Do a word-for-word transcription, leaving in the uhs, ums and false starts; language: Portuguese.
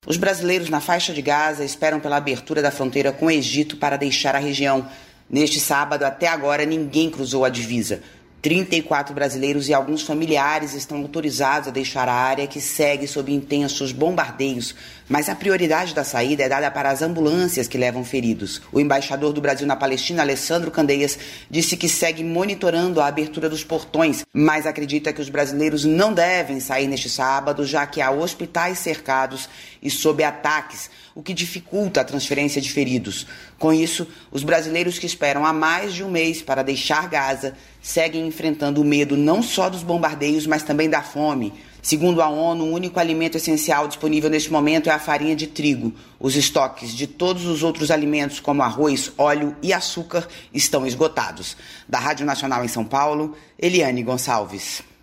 Os brasileiros na faixa de Gaza esperam pela abertura da fronteira com o Egito para deixar a região. Neste sábado, até agora, ninguém cruzou a divisa. trinta e quatro brasileiros e alguns familiares estão autorizados a deixar a área, que segue sob intensos bombardeios, mas a prioridade da saída é dada para as ambulâncias que levam feridos. O embaixador do Brasil na Palestina, Alessandro Candeias, disse que segue monitorando a abertura dos portões, mas acredita que os brasileiros não devem sair neste sábado, já que há hospitais cercados e sob ataques, o que dificulta a transferência de feridos. Com isso, os brasileiros que esperam há mais de um mês para deixar Gaza seguem enfrentando o medo não só dos bombardeios, mas também da fome. Segundo a ONU, o único alimento essencial disponível neste momento é a farinha de trigo. Os estoques de todos os outros alimentos, como arroz, óleo e açúcar, estão esgotados. Da Rádio Nacional em São Paulo, Eliane Gonçalves.